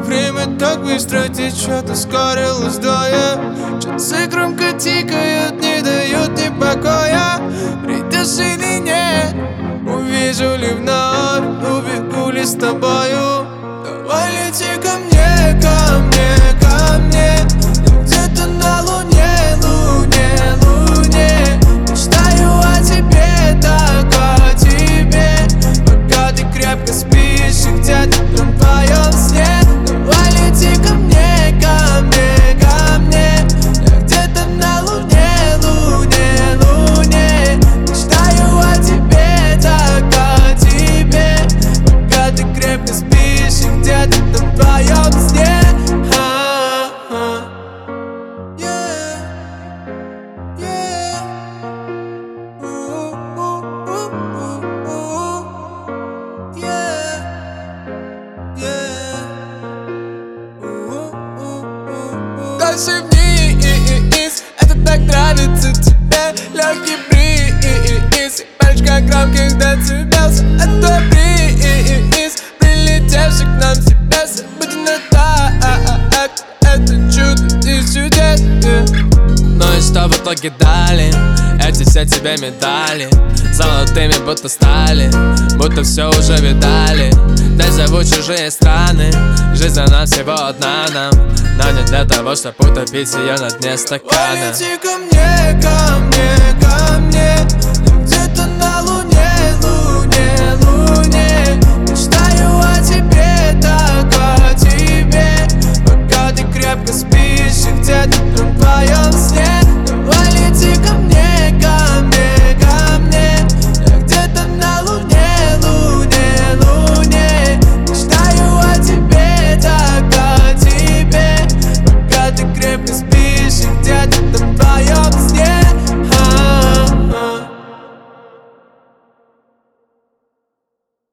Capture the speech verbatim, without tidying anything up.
Время так быстро течет, ускорилось вдвое. Часы громко тикают, не дают ни покоя. Придешь или нет, увижу ли вновь, убегу ли с тобою. Давай лети ко мне, ко мне, ко мне. Я где-то на луне, луне, луне. Мечтаю о тебе, так о тебе. Пока ты крепко спишь и где-то там в твоем сне. Давай лети ко мне, ко мне, ко мне. Я где-то на луне, луне, луне. Мечтаю о тебе, так о тебе. Пока ты крепко спишь и где-то там в твоем сне. Дальше вниз, это так нравится тебе. Легкий бриз, пальчика громких децибел. Это бриз, прилетевший к нам себя. Обыденно так, это чудо из чудес. Ну и что в итоге дали? Эти все тебе медали золотыми будто стали, будто все уже видали. Дай зовут чужие страны. Жизнь она всего одна нам, но не для того, чтобы утопить ее на дне стакана. Лети ко мне, ко мне, ко мне.